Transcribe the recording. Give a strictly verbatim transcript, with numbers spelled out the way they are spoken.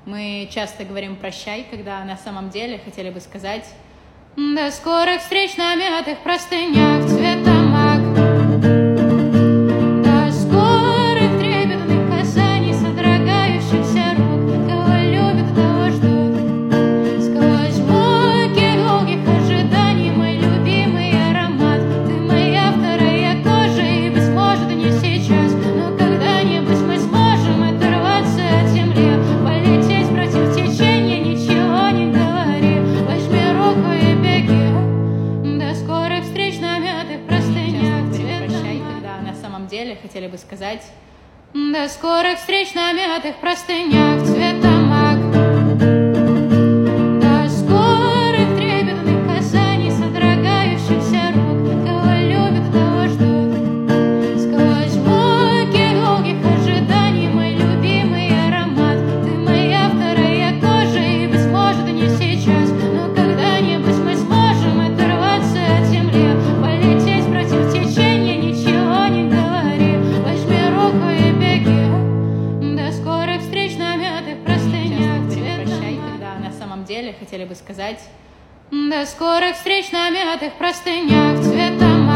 Мы часто говорим «прощай», когда на самом деле хотели бы сказать «до скорых встреч на мятых простынях цвета мак». До скорых трепетных касаний, содрогающихся рук, кого любят, того ждут. Сквозь муки долгих ожиданий мой любимый аромат. Ты моя вторая кожа, и, быть может, не сейчас, но когда-нибудь мы сможем оторваться от земли, полететь против течения, ничего не говори. Возьми руку и беги. До скорых встреч на мятых простынях цвета мак. На самом деле хотели бы сказать до скорых встреч на мятых простынях цвета мак. До скорых трепетных касаний, содрогающихся рук, кого любят, того ждут. Сквозь муки долгих ожиданий мой любимый аромат. Ты моя вторая кожа, и, быть может, не сейчас, но когда-нибудь мы сможем оторваться от земли, полететь против течения, ничего не говори. Возьми руку и беги. До скорых встреч на мятых простынях цвета мак. Когда на самом деле хотели бы сказать до скорых встреч на мятых простынях цвета мак.